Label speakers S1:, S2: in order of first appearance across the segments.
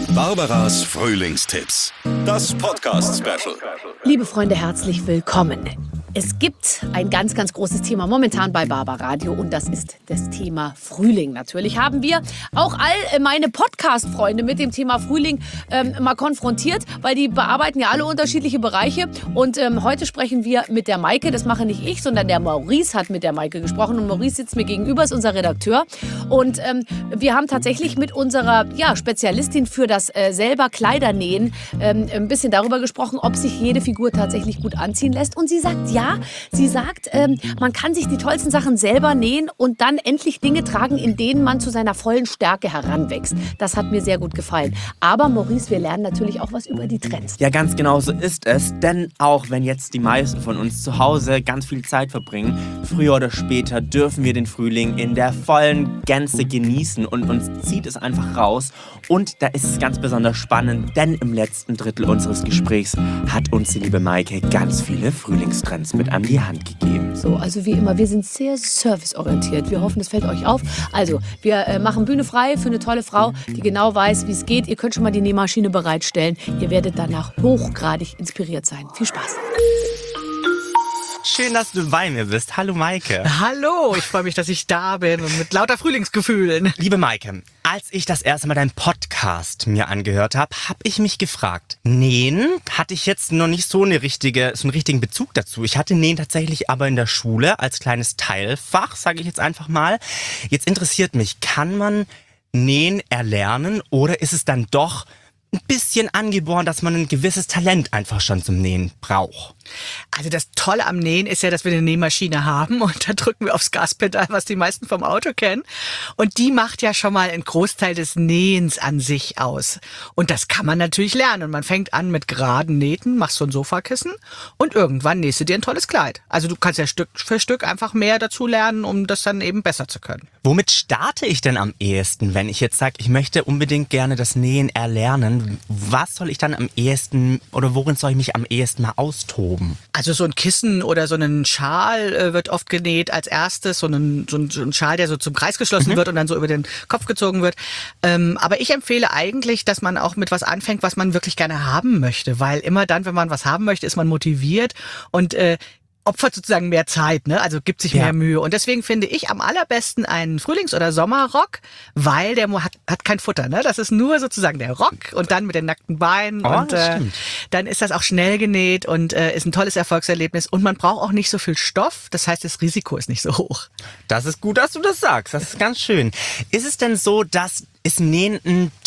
S1: Barbaras Frühlingstipps. Das Podcast-Special.
S2: Liebe Freunde, herzlich willkommen. Es gibt ein ganz, ganz großes Thema momentan bei Barbaradio und das ist das Thema Frühling. Natürlich haben wir auch all meine Podcast-Freunde mit dem Thema Frühling mal konfrontiert, weil die bearbeiten ja alle unterschiedliche Bereiche. Und heute sprechen wir mit der Maike. Das mache nicht ich, sondern der Maurice hat mit der Maike gesprochen. Und Maurice sitzt mir gegenüber, ist unser Redakteur. Und wir haben tatsächlich mit unserer Spezialistin für das selber Kleidernähen ein bisschen darüber gesprochen, ob sich jede Figur tatsächlich gut anziehen lässt. Und sie sagt ja. Sie sagt, man kann sich die tollsten Sachen selber nähen und dann endlich Dinge tragen, in denen man zu seiner vollen Stärke heranwächst. Das hat mir sehr gut gefallen. Aber Maurice, wir lernen natürlich auch was über die Trends.
S3: Ja, ganz genau so ist es. Denn auch wenn jetzt die meisten von uns zu Hause ganz viel Zeit verbringen, früher oder später dürfen wir den Frühling in der vollen Gänze genießen und uns zieht es einfach raus. Und da ist es ganz besonders spannend, denn im letzten Drittel unseres Gesprächs hat uns die liebe Maike ganz viele Frühlingstrends mit an die Hand gegeben.
S2: So, also wie immer, wir sind sehr serviceorientiert. Wir hoffen, es fällt euch auf. Also, wir machen Bühne frei für eine tolle Frau, die genau weiß, wie es geht. Ihr könnt schon mal die Nähmaschine bereitstellen. Ihr werdet danach hochgradig inspiriert sein. Viel Spaß.
S3: Schön, dass du bei mir bist. Hallo Maike.
S4: Hallo, ich freue mich, dass ich da bin und mit lauter Frühlingsgefühlen.
S3: Liebe Maike, als ich das erste Mal deinen Podcast mir angehört habe, habe ich mich gefragt, Nähen hatte ich jetzt noch nicht so einen richtigen Bezug dazu. Ich hatte Nähen tatsächlich aber in der Schule als kleines Teilfach, sage ich jetzt einfach mal. Jetzt interessiert mich, kann man Nähen erlernen oder ist es dann doch ein bisschen angeboren, dass man ein gewisses Talent einfach schon zum Nähen braucht?
S4: Also das Tolle am Nähen ist ja, dass wir eine Nähmaschine haben und da drücken wir aufs Gaspedal, was die meisten vom Auto kennen. Und die macht ja schon mal einen Großteil des Nähens an sich aus. Und das kann man natürlich lernen. Und man fängt an mit geraden Nähten, machst so ein Sofakissen und irgendwann nähst du dir ein tolles Kleid. Also du kannst ja Stück für Stück einfach mehr dazu lernen, um das dann eben besser zu können.
S3: Womit starte ich denn am ehesten, wenn ich jetzt sage, ich möchte unbedingt gerne das Nähen erlernen? Was soll ich dann am ehesten oder worin soll ich mich am ehesten mal austoben?
S4: Also so ein Kissen oder so ein Schal wird oft genäht als erstes, so ein Schal, der so zum Kreis geschlossen wird und dann so über den Kopf gezogen wird. Aber ich empfehle eigentlich, dass man auch mit was anfängt, was man wirklich gerne haben möchte, weil immer dann, wenn man was haben möchte, ist man motiviert und opfert sozusagen mehr Zeit, ne? Also gibt sich mehr Mühe. Und deswegen finde ich am allerbesten einen Frühlings- oder Sommerrock, weil der hat kein Futter, ne? Das ist nur sozusagen der Rock und dann mit den nackten Beinen und dann ist das auch schnell genäht und ist ein tolles Erfolgserlebnis und man braucht auch nicht so viel Stoff. Das heißt, das Risiko ist nicht so hoch.
S3: Das ist gut, dass du das sagst. Das ist ganz schön. Ist es denn so, dass Nähen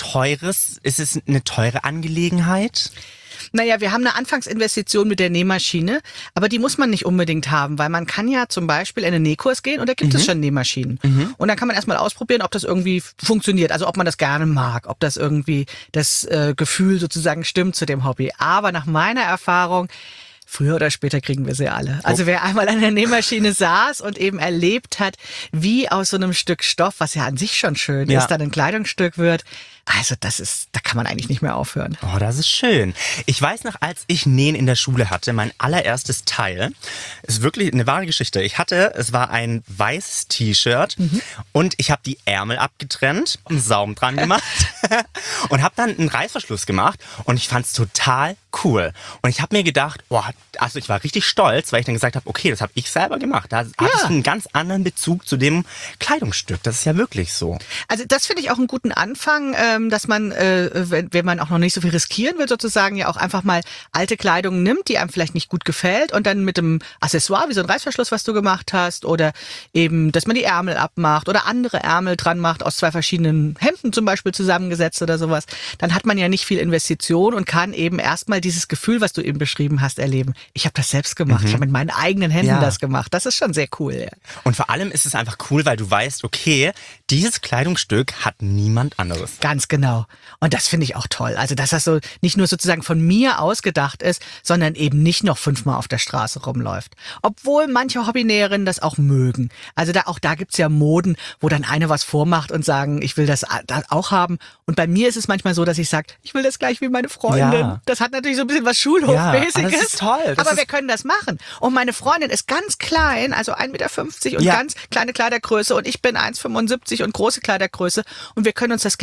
S3: ist es eine teure Angelegenheit?
S4: Naja, wir haben eine Anfangsinvestition mit der Nähmaschine, aber die muss man nicht unbedingt haben, weil man kann ja zum Beispiel in einen Nähkurs gehen und da gibt es schon Nähmaschinen. Und dann kann man erstmal ausprobieren, ob das irgendwie funktioniert, also ob man das gerne mag, ob das irgendwie das Gefühl sozusagen stimmt zu dem Hobby. Aber nach meiner Erfahrung, früher oder später kriegen wir sie alle. Also wer einmal an der Nähmaschine saß und eben erlebt hat, wie aus so einem Stück Stoff, was ja an sich schon schön ist, dann ein Kleidungsstück wird, also da kann man eigentlich nicht mehr aufhören.
S3: Oh, das ist schön. Ich weiß noch, als ich Nähen in der Schule hatte, mein allererstes Teil, ist wirklich eine wahre Geschichte. Es war ein weißes T-Shirt und ich habe die Ärmel abgetrennt, einen Saum dran gemacht und habe dann einen Reißverschluss gemacht und ich fand es total cool. Und ich habe mir gedacht, also ich war richtig stolz, weil ich dann gesagt habe, okay, das habe ich selber gemacht. Da hatte ich einen ganz anderen Bezug zu dem Kleidungsstück. Das ist ja wirklich so.
S4: Also das finde ich auch einen guten Anfang, dass man, wenn man auch noch nicht so viel riskieren will, sozusagen ja auch einfach mal alte Kleidung nimmt, die einem vielleicht nicht gut gefällt und dann mit dem Accessoire, wie so ein Reißverschluss, was du gemacht hast, oder eben, dass man die Ärmel abmacht oder andere Ärmel dran macht, aus 2 verschiedenen Hemden zum Beispiel zusammengesetzt oder sowas, dann hat man ja nicht viel Investition und kann eben erstmal dieses Gefühl, was du eben beschrieben hast, erleben. Ich habe das selbst gemacht, ich habe mit meinen eigenen Händen das gemacht. Das ist schon sehr cool. Ja.
S3: Und vor allem ist es einfach cool, weil du weißt, okay, dieses Kleidungsstück hat niemand anderes.
S4: Ganz genau. Und das finde ich auch toll. Also, dass das so nicht nur sozusagen von mir ausgedacht ist, sondern eben nicht noch 5-mal auf der Straße rumläuft. Obwohl manche Hobbynäherinnen das auch mögen. Also da gibt's ja Moden, wo dann eine was vormacht und sagen, ich will das auch haben. Und bei mir ist es manchmal so, dass ich sage, ich will das gleich wie meine Freundin. Ja. Das hat natürlich so ein bisschen was Schulhofmäßiges. Ja, das ist toll. Aber wir können das machen. Und meine Freundin ist ganz klein, also 1,50 Meter und ganz kleine Kleidergröße und ich bin 1,75 und große Kleidergröße und wir können uns das Gleiche nähen.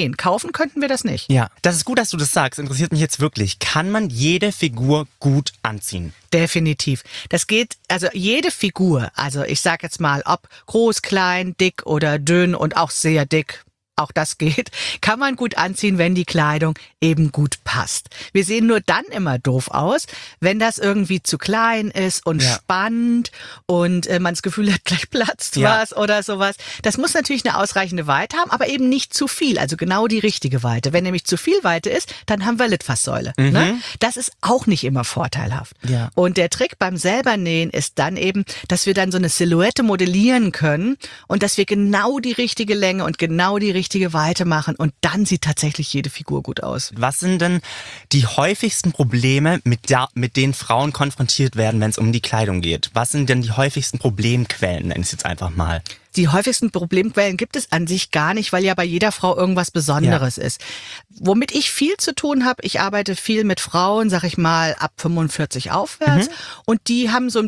S4: nähen. Kaufen könnten wir das nicht.
S3: Ja, das ist gut, dass du das sagst. Interessiert mich jetzt wirklich. Kann man jede Figur gut anziehen?
S4: Definitiv. Das geht, also jede Figur, also ich sag jetzt mal, ob groß, klein, dick oder dünn und auch sehr dick, auch das geht, kann man gut anziehen, wenn die Kleidung eben gut passt. Wir sehen nur dann immer doof aus, wenn das irgendwie zu klein ist und spannend und man das Gefühl hat, gleich platzt was oder sowas. Das muss natürlich eine ausreichende Weite haben, aber eben nicht zu viel, also genau die richtige Weite. Wenn nämlich zu viel Weite ist, dann haben wir Litfaßsäule. Ne? Das ist auch nicht immer vorteilhaft.
S3: Ja.
S4: Und der Trick beim Selbernähen ist dann eben, dass wir dann so eine Silhouette modellieren können und dass wir genau die richtige Länge und genau die richtige Weite machen und dann sieht tatsächlich jede Figur gut aus.
S3: Was sind denn die häufigsten Probleme, mit denen Frauen konfrontiert werden, wenn es um die Kleidung geht? Was sind denn die häufigsten Problemquellen, nenne ich es jetzt einfach mal?
S4: Die häufigsten Problemquellen gibt es an sich gar nicht, weil ja bei jeder Frau irgendwas Besonderes ist. Womit ich viel zu tun habe, ich arbeite viel mit Frauen, sag ich mal, ab 45 aufwärts und die haben sind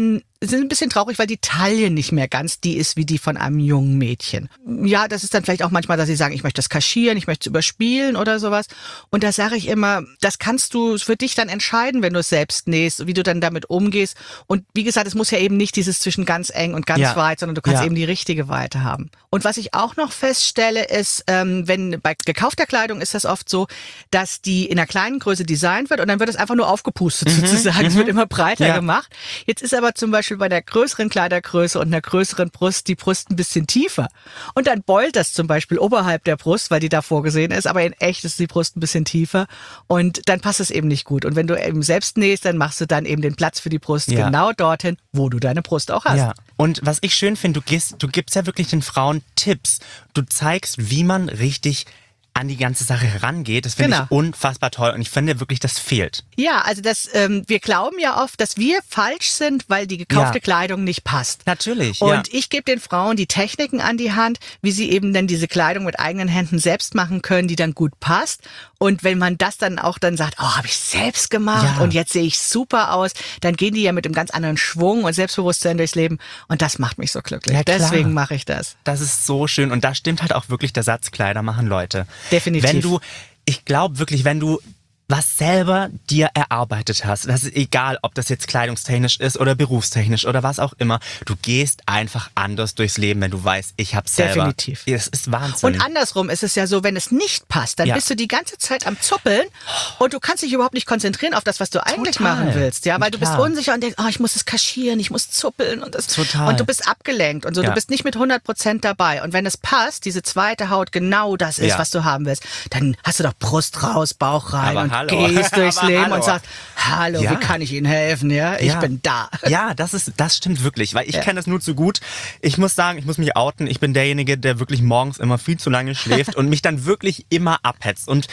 S4: ein bisschen traurig, weil die Taille nicht mehr ganz die ist wie die von einem jungen Mädchen. Ja, das ist dann vielleicht auch manchmal, dass sie sagen, ich möchte das kaschieren, ich möchte es überspielen oder sowas. Und da sage ich immer, das kannst du für dich dann entscheiden, wenn du es selbst nähst, wie du dann damit umgehst. Und wie gesagt, es muss ja eben nicht dieses zwischen ganz eng und ganz weit, sondern du kannst eben die richtige Weite haben. Und was ich auch noch feststelle, ist, wenn bei gekaufter Kleidung ist das oft so, dass die in einer kleinen Größe designt wird und dann wird es einfach nur aufgepustet sozusagen. Es wird immer breiter gemacht. Jetzt ist aber zum Beispiel bei der größeren Kleidergröße und einer größeren Brust die Brust ein bisschen tiefer. Und dann beult das zum Beispiel oberhalb der Brust, weil die da vorgesehen ist, aber in echt ist die Brust ein bisschen tiefer und dann passt es eben nicht gut. Und wenn du eben selbst nähst, dann machst du dann eben den Platz für die Brust genau dorthin, wo du deine Brust auch hast.
S3: Ja. Und was ich schön finde, du gibst ja wirklich den Frauen Tipps. Du zeigst, wie man richtig an die ganze Sache herangeht. Das finde ich unfassbar toll und ich finde wirklich, das fehlt.
S4: Ja, also wir glauben ja oft, dass wir falsch sind, weil die gekaufte Kleidung nicht passt.
S3: Natürlich,
S4: Und ich gebe den Frauen die Techniken an die Hand, wie sie eben dann diese Kleidung mit eigenen Händen selbst machen können, die dann gut passt. Und wenn man das dann auch dann sagt, oh, habe ich selbst gemacht und jetzt sehe ich super aus, dann gehen die ja mit einem ganz anderen Schwung und Selbstbewusstsein durchs Leben und das macht mich so glücklich.
S3: Ja,
S4: deswegen mache ich das.
S3: Das ist so schön und da stimmt halt auch wirklich der Satz, Kleider machen Leute.
S4: Definitiv.
S3: Ich glaube wirklich, wenn du was selber dir erarbeitet hast, das ist egal, ob das jetzt kleidungstechnisch ist oder berufstechnisch oder was auch immer, du gehst einfach anders durchs Leben, wenn du weißt, ich hab's selber.
S4: Definitiv.
S3: Es ist Wahnsinn.
S4: Und andersrum ist es ja so, wenn es nicht passt, dann bist du die ganze Zeit am Zuppeln und du kannst dich überhaupt nicht konzentrieren auf das, was du eigentlich machen willst, ja, weil du bist unsicher und denkst, ich muss es kaschieren, ich muss zuppeln und das und du bist abgelenkt und so, du bist nicht mit 100% dabei und wenn es passt, diese zweite Haut genau das ist, was du haben willst, dann hast du doch Brust raus, Bauch rein und gehst durchs Leben und sagst, hallo, wie kann ich Ihnen helfen? Ja, ich bin da.
S3: Ja, das stimmt wirklich, weil ich kenne das nur zu gut. Ich muss sagen, ich muss mich outen, ich bin derjenige, der wirklich morgens immer viel zu lange schläft und mich dann wirklich immer abhetzt und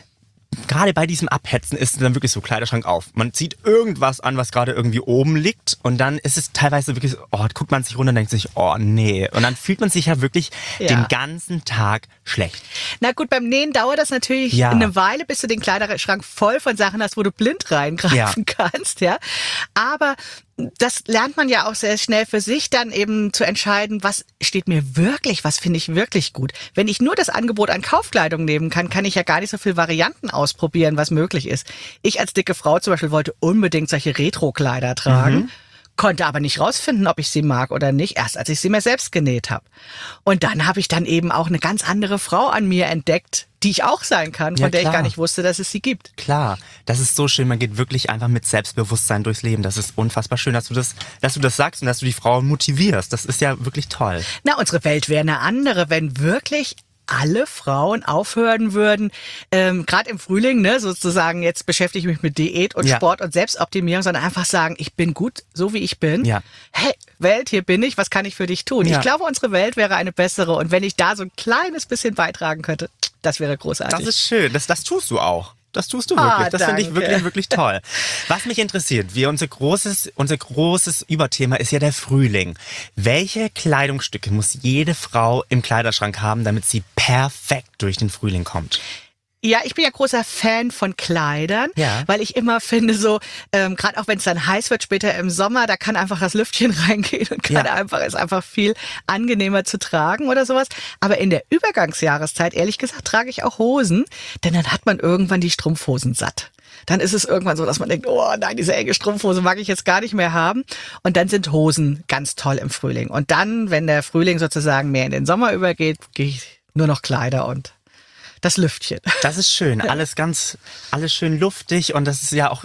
S3: gerade bei diesem Abhetzen ist es dann wirklich so Kleiderschrank auf. Man zieht irgendwas an, was gerade irgendwie oben liegt und dann ist es teilweise wirklich so, guckt man sich runter und denkt sich, nee. Und dann fühlt man sich ja wirklich den ganzen Tag schlecht.
S4: Na gut, beim Nähen dauert das natürlich eine Weile, bis du den Kleiderschrank voll von Sachen hast, wo du blind reingreifen kannst, ja. Aber das lernt man ja auch sehr schnell für sich dann eben zu entscheiden, was steht mir wirklich, was finde ich wirklich gut. Wenn ich nur das Angebot an Kaufkleidung nehmen kann, kann ich ja gar nicht so viele Varianten ausprobieren, was möglich ist. Ich als dicke Frau zum Beispiel wollte unbedingt solche Retro-Kleider tragen. Konnte aber nicht rausfinden, ob ich sie mag oder nicht, erst als ich sie mir selbst genäht habe. Und dann habe ich dann eben auch eine ganz andere Frau an mir entdeckt, die ich auch sein kann, von der ich gar nicht wusste, dass es sie gibt.
S3: Klar, das ist so schön, man geht wirklich einfach mit Selbstbewusstsein durchs Leben. Das ist unfassbar schön, dass du das sagst und dass du die Frauen motivierst. Das ist ja wirklich toll.
S4: Na, unsere Welt wäre eine andere, wenn wirklich alle Frauen aufhören würden, gerade im Frühling, ne, sozusagen, jetzt beschäftige ich mich mit Diät und Sport und Selbstoptimierung, sondern einfach sagen, ich bin gut, so wie ich bin. Ja. Hey, Welt, hier bin ich, was kann ich für dich tun? Ich glaube, unsere Welt wäre eine bessere und wenn ich da so ein kleines bisschen beitragen könnte, das wäre großartig.
S3: Das ist schön, das tust du auch. Das tust du wirklich. Das finde ich wirklich, wirklich toll. Was mich interessiert, unser großes Überthema ist ja der Frühling. Welche Kleidungsstücke muss jede Frau im Kleiderschrank haben, damit sie perfekt durch den Frühling kommt?
S4: Ja, ich bin ja großer Fan von Kleidern,
S3: Ja.
S4: weil ich immer finde, so gerade auch wenn es dann heiß wird später im Sommer, da kann einfach das Lüftchen reingehen und ist einfach viel angenehmer zu tragen oder sowas. Aber in der Übergangsjahreszeit, ehrlich gesagt, trage ich auch Hosen, denn dann hat man irgendwann die Strumpfhosen satt. Dann ist es irgendwann so, dass man denkt, oh nein, diese enge Strumpfhose mag ich jetzt gar nicht mehr haben. Und dann sind Hosen ganz toll im Frühling. Und dann, wenn der Frühling sozusagen mehr in den Sommer übergeht, gehe ich nur noch Kleider und das Lüftchen.
S3: Das ist schön, alles schön luftig und das ist ja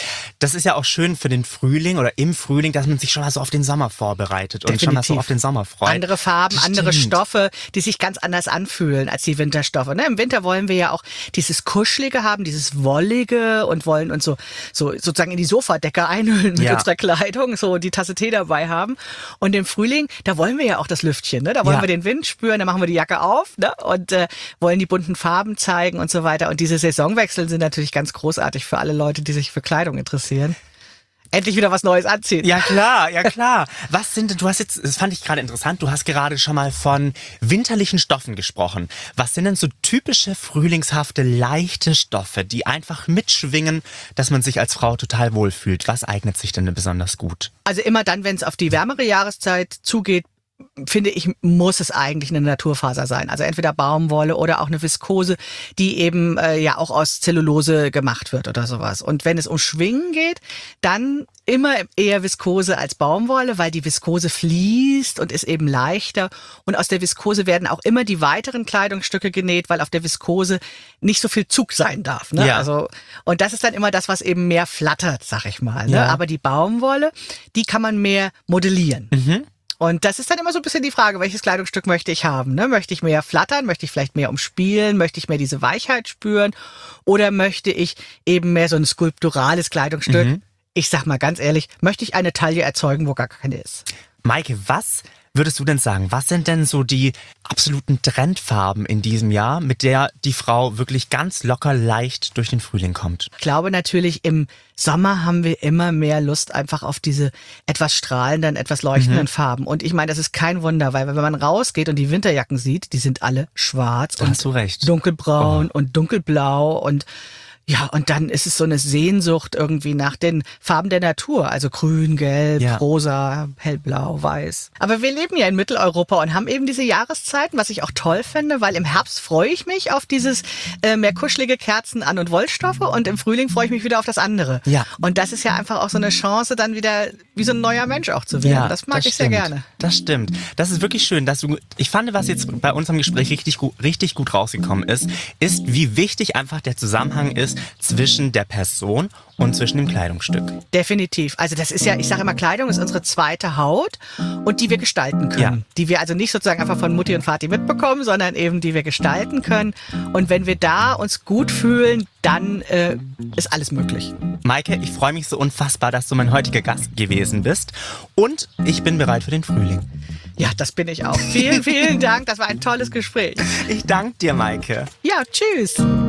S3: auch schön für den Frühling oder im Frühling, dass man sich schon mal so auf den Sommer vorbereitet und schon mal so auf den Sommer freut.
S4: Andere Farben, andere Stoffe, die sich ganz anders anfühlen als die Winterstoffe. Ne? Im Winter wollen wir ja auch dieses Kuschelige haben, dieses Wollige und wollen uns so sozusagen in die Sofadecke einhüllen mit unserer Kleidung, so die Tasse Tee dabei haben. Und im Frühling, da wollen wir ja auch das Lüftchen, ne? Da wollen wir den Wind spüren, da machen wir die Jacke auf, ne? Und wollen die bunten Farben zeigen und so weiter. Und diese Saisonwechsel sind natürlich ganz großartig für alle Leute, die sich für Kleidung interessieren. Endlich wieder was Neues anziehen.
S3: Ja klar. Was sind denn, das fand ich gerade interessant, du hast gerade schon mal von winterlichen Stoffen gesprochen. Was sind denn so typische frühlingshafte, leichte Stoffe, die einfach mitschwingen, dass man sich als Frau total wohlfühlt? Was eignet sich denn besonders gut?
S4: Also immer dann, wenn es auf die wärmere Jahreszeit zugeht, finde ich, muss es eigentlich eine Naturfaser sein. Also entweder Baumwolle oder auch eine Viskose, die eben ja auch aus Zellulose gemacht wird oder sowas. Und wenn es um Schwingen geht, dann immer eher Viskose als Baumwolle, weil die Viskose fließt und ist eben leichter. Und aus der Viskose werden auch immer die weiteren Kleidungsstücke genäht, weil auf der Viskose nicht so viel Zug sein darf. Ne?
S3: Ja.
S4: Also, und das ist dann immer das, was eben mehr flattert, sag ich mal. Ne?
S3: Ja.
S4: Aber die Baumwolle, die kann man mehr modellieren. Und das ist dann immer so ein bisschen die Frage, welches Kleidungsstück möchte ich haben? Ne? Möchte ich mehr flattern? Möchte ich vielleicht mehr umspielen? Möchte ich mehr diese Weichheit spüren? Oder möchte ich eben mehr so ein skulpturales Kleidungsstück? Ich sag mal ganz ehrlich, möchte ich eine Taille erzeugen, wo gar keine ist?
S3: Maike, was würdest du denn sagen? Was sind denn so die absoluten Trendfarben in diesem Jahr, mit der die Frau wirklich ganz locker leicht durch den Frühling kommt?
S4: Ich glaube natürlich, im Sommer haben wir immer mehr Lust einfach auf diese etwas strahlenden, etwas leuchtenden Farben. Und ich meine, das ist kein Wunder, weil wenn man rausgeht und die Winterjacken sieht, die sind alle schwarz
S3: Da hast du recht.
S4: dunkelbraun und dunkelblau und ja, und dann ist es so eine Sehnsucht irgendwie nach den Farben der Natur. Also grün, gelb, rosa, hellblau, weiß. Aber wir leben ja in Mitteleuropa und haben eben diese Jahreszeiten, was ich auch toll finde, weil im Herbst freue ich mich auf dieses mehr kuschelige Kerzen an und Wollstoffe und im Frühling freue ich mich wieder auf das andere.
S3: Ja.
S4: Und das ist ja einfach auch so eine Chance, dann wieder wie so ein neuer Mensch auch zu werden. Das mag ich sehr gerne.
S3: Das stimmt. Das ist wirklich schön, ich fand, was jetzt bei unserem Gespräch richtig gut rausgekommen ist, wie wichtig einfach der Zusammenhang ist zwischen der Person und zwischen dem Kleidungsstück.
S4: Definitiv. Also das ist ja, ich sage immer, Kleidung ist unsere zweite Haut und die wir gestalten können.
S3: Ja.
S4: Die wir also nicht sozusagen einfach von Mutti und Vati mitbekommen, sondern eben die wir gestalten können. Und wenn wir da uns gut fühlen, dann ist alles möglich.
S3: Maike, ich freue mich so unfassbar, dass du mein heutiger Gast gewesen bist und ich bin bereit für den Frühling.
S4: Ja, das bin ich auch. Vielen, vielen Dank. Das war ein tolles Gespräch.
S3: Ich danke dir, Maike.
S4: Ja, tschüss.